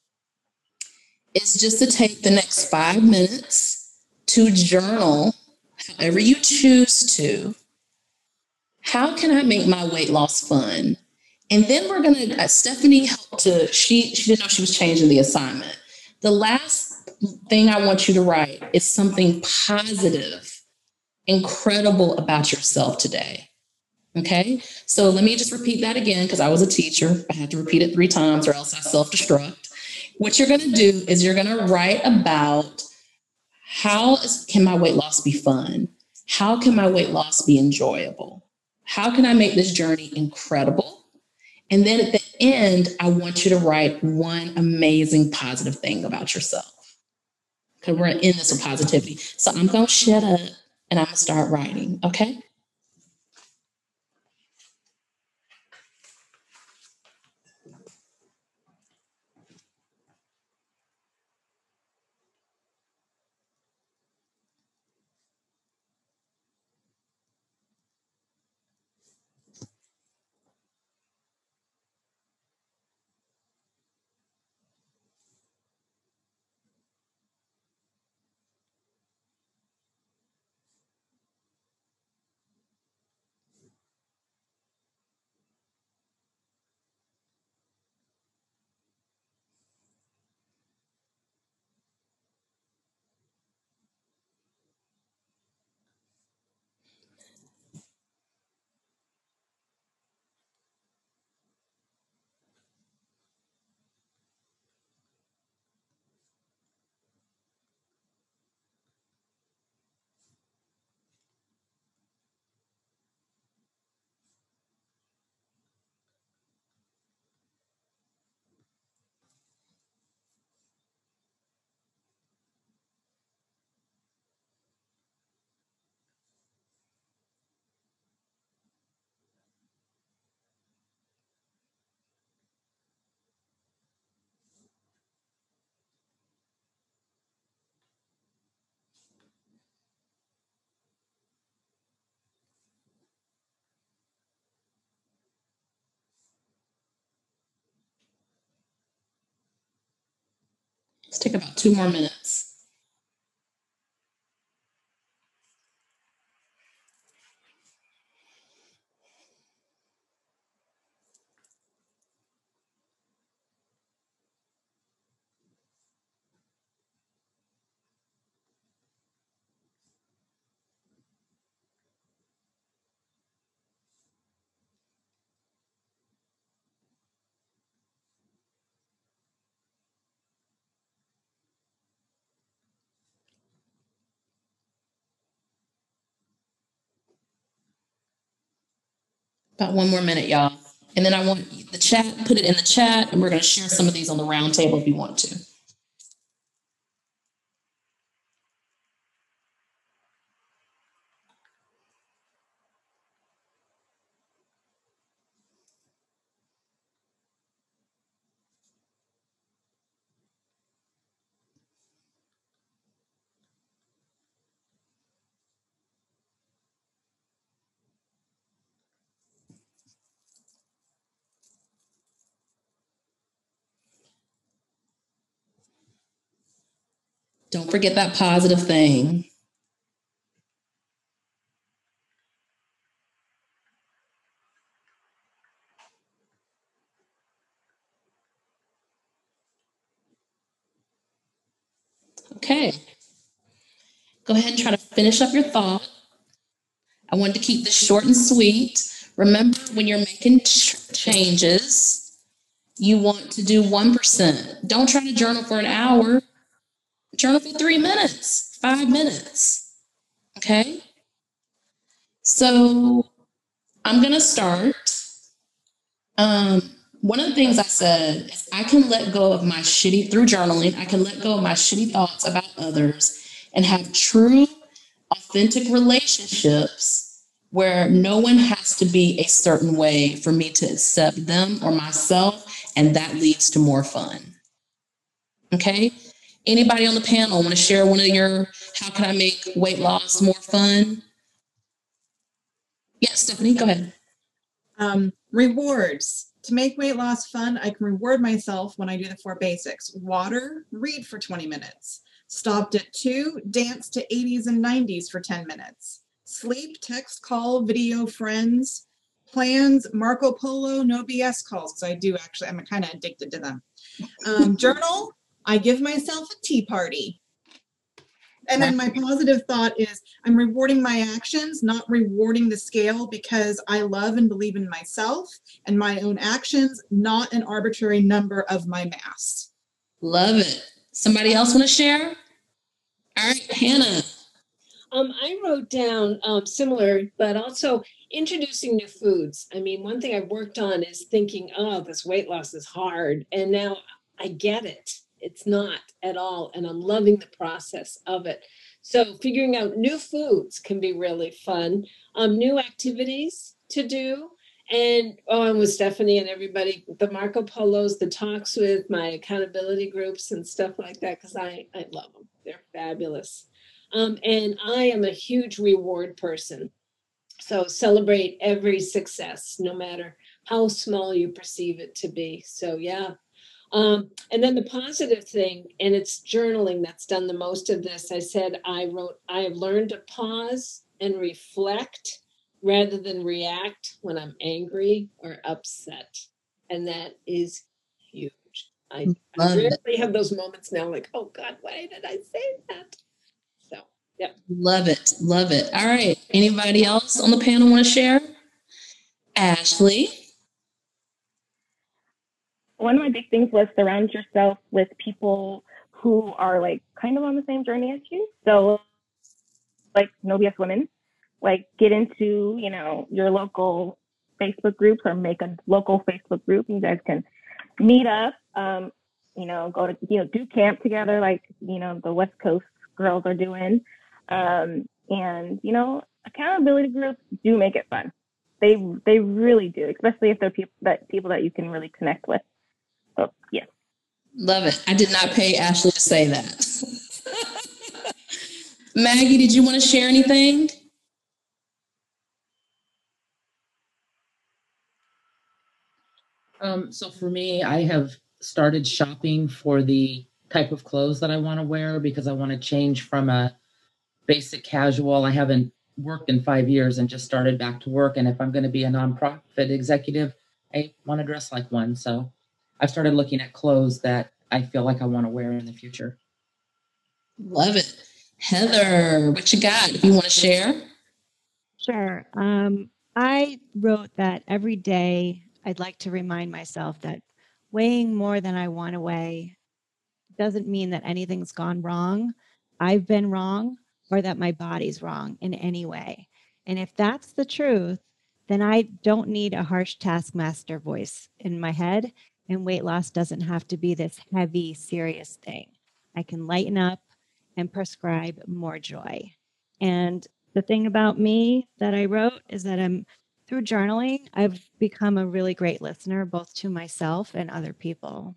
A: is just to take the next five minutes to journal, however you choose to. How can I make my weight loss fun? And then we're going to, uh, Stephanie helped to, she, she didn't know she was changing the assignment. The last thing I want you to write is something positive, incredible about yourself today. Okay. So let me just repeat that again, because I was a teacher. I had to repeat it three times or else I self-destruct. What you're going to do is you're going to write about, how is, can my weight loss be fun? How can my weight loss be enjoyable? How can I make this journey incredible? And then at the end, I want you to write one amazing positive thing about yourself. Because we're in this with positivity. So I'm going to shut up and I'm going to start writing. Okay. Let's take about two more minutes. About one more minute, y'all. And then I want the chat, put it in the chat, and we're going to share some of these on the round table if you want to. Don't forget that positive thing. Okay. Go ahead and try to finish up your thought. I wanted to keep this short and sweet. Remember, when you're making ch- changes, you want to do one percent. Don't try to journal for an hour. Journal for three minutes, five minutes. Okay? So I'm going to start. Um, one of the things I said is I can let go of my shitty, through journaling, I can let go of my shitty thoughts about others and have true, authentic relationships where no one has to be a certain way for me to accept them or myself, and that leads to more fun. Okay? Anybody on the panel want to share one of your, how can I make weight loss more fun? Yes, Stephanie, go ahead.
B: Um, rewards. To make weight loss fun, I can reward myself when I do the four basics. Water, read for twenty minutes. Stopped at two, dance to eighties and nineties for ten minutes. Sleep, text, call, video, friends. Plans, Marco Polo, no B S calls, because I do actually, I'm kind of addicted to them. Um, journal, I give myself a tea party. And then my positive thought is I'm rewarding my actions, not rewarding the scale, because I love and believe in myself and my own actions, not an arbitrary number of my mass.
A: Love it. Somebody else want to share? All right, Hannah.
C: Um, I wrote down um, similar, but also introducing new foods. I mean, one thing I've worked on is thinking, oh, this weight loss is hard. And now I get it. It's not at all. And I'm loving the process of it. So figuring out new foods can be really fun. Um, new activities to do. And oh, and with Stephanie and everybody, the Marco Polos, the talks with my accountability groups and stuff like that, because I, I love them. They're fabulous. Um, and I am a huge reward person. So celebrate every success, no matter how small you perceive it to be. So yeah. Um, and then the positive thing, and it's journaling that's done the most of this. I said, I wrote, I have learned to pause and reflect rather than react when I'm angry or upset. And that is huge. I, I
A: Love
C: rarely
A: it.
C: have those moments now like, oh God, why did I say that? So, yeah.
A: Love it. Love it. All right. Anybody else on the panel want to share? Ashley.
D: One of my big things was surround yourself with people who are like kind of on the same journey as you. So like No B S Women, like get into, you know, your local Facebook groups or make a local Facebook group. You guys can meet up, um, you know, go to, you know, do camp together like, you know, the West Coast girls are doing. Um, and, you know, accountability groups do make it fun. They they really do, especially if they're people that people that you can really connect with. So yeah.
A: Love it. I did not pay Ashley to say that. Maggie, did you want to share anything?
E: Um, so for me, I have started shopping for the type of clothes that I want to wear because I want to change from a basic casual. I haven't worked in five years and just started back to work. And if I'm going to be a nonprofit executive, I want to dress like one. So I've started looking at clothes that I feel like I want to wear in the future.
A: Love it. Heather, what you got? If you want to share?
F: Sure. Um, I wrote that every day I'd like to remind myself that weighing more than I want to weigh doesn't mean that anything's gone wrong. I've been wrong, or that my body's wrong in any way. And if that's the truth, then I don't need a harsh taskmaster voice in my head. And weight loss doesn't have to be this heavy, serious thing. I can lighten up and prescribe more joy. And the thing about me that I wrote is that I'm through journaling, I've become a really great listener, both to myself and other people.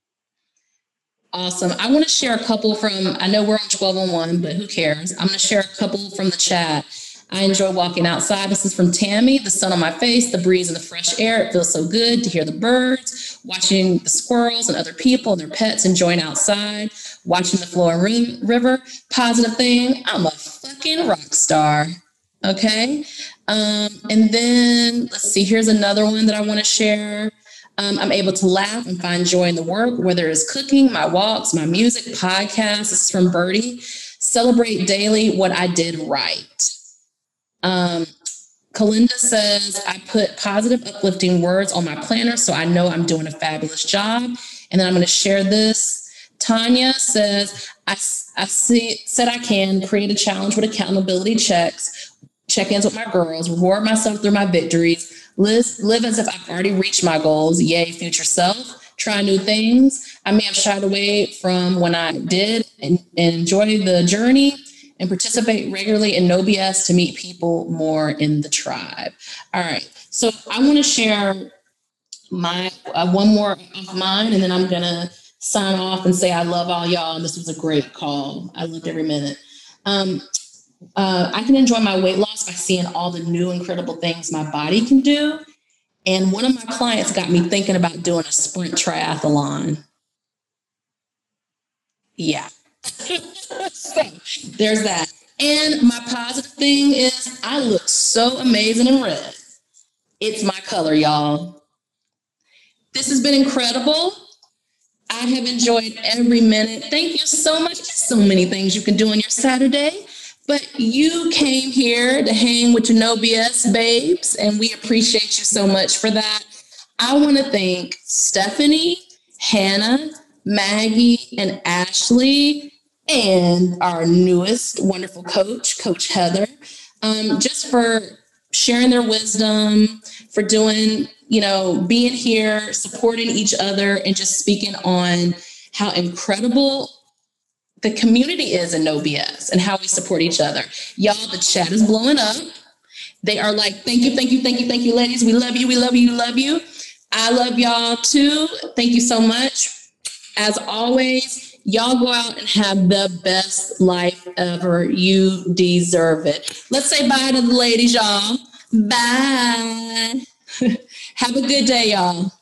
A: Awesome. I want to share a couple from, I know we're on twelve oh one, but who cares? I'm going to share a couple from the chat. I enjoy walking outside. This is from Tammy. The sun on my face, the breeze and the fresh air. It feels so good to hear the birds, watching the squirrels and other people and their pets enjoying outside, watching the flowing river. Positive thing. I'm a fucking rock star. Okay. Um, and then let's see, here's another one that I want to share. Um, I'm able to laugh and find joy in the work, whether it's cooking, my walks, my music, podcasts. This is from Birdie. Celebrate daily what I did right. Um, Kalinda says, I put positive, uplifting words on my planner so I know I'm doing a fabulous job. And then I'm going to share this. Tanya says, I, I see, said I can create a challenge with accountability checks, check-ins with my girls, reward myself through my victories, live, live as if I've already reached my goals. Yay, future self. Try new things. I may have shied away from when I did and, and enjoy the journey and participate regularly in No B S to meet people more in the tribe. All right. So I want to share my uh, one more of mine, and then I'm going to sign off and say I love all y'all. And this was a great call. I loved every minute. Um, uh, I can enjoy my weight loss by seeing all the new incredible things my body can do. And one of my clients got me thinking about doing a sprint triathlon. Yeah. So there's that. And my positive thing is I look so amazing in red. It's my color, y'all. This has been incredible. I have enjoyed every minute. Thank you so much. There's so many things you can do on your Saturday, but you came here to hang with your No B S babes, and we appreciate you so much for that. I want to thank Stephanie, Hannah, Maggie, and Ashley, and our newest wonderful coach, Coach Heather, um, just for sharing their wisdom, for doing, you know, being here, supporting each other, and just speaking on how incredible the community is in No B S and how we support each other. Y'all, the chat is blowing up. They are like, thank you, thank you, thank you, thank you, ladies. We love you, we love you, we love you. I love y'all too. Thank you so much. As always, y'all go out and have the best life ever. You deserve it. Let's say bye to the ladies, y'all. Bye. Have a good day, y'all.